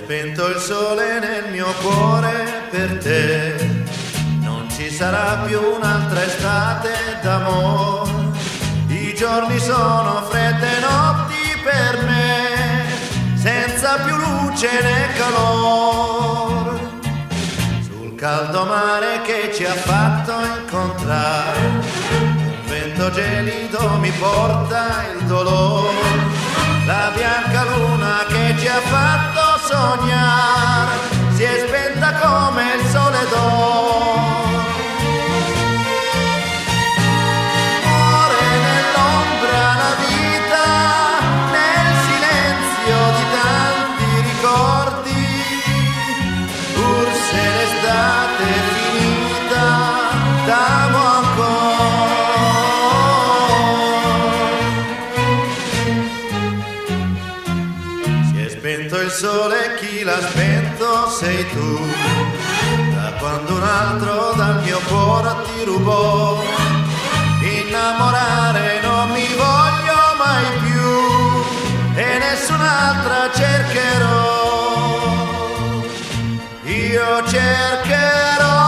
spento il sole nel mio cuore per te, non ci sarà più un'altra estate d'amore. I giorni sono fredde notti per me, senza più luce né calore. Sul caldo mare che ci ha fatto incontrare, un vento gelido mi porta il dolore. La bianca luna che ci ha fatto sognare si è spenta come il sole d'oro. Muore nell'ombra la vita, nel silenzio di tanti ricordi, pur se l'estate è finita, t'amo ancora. Spento il sole, chi l'ha spento sei tu, da quando un altro dal mio cuore ti rubò. Innamorare non mi voglio mai più e nessun'altra cercherò, io cercherò.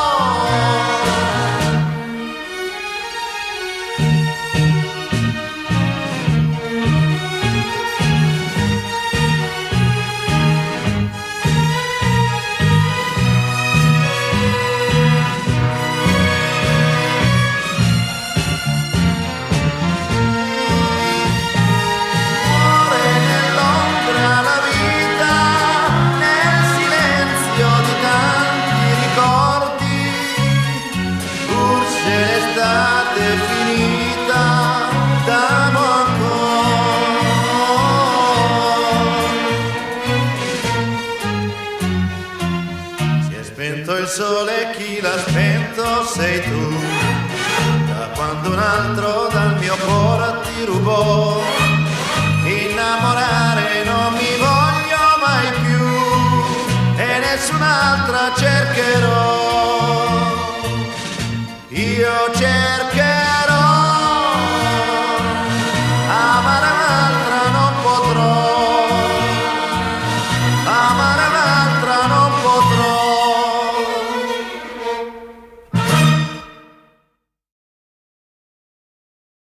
Spento il sole, chi l'ha spento sei tu, da quando un altro dal mio cuore ti rubò.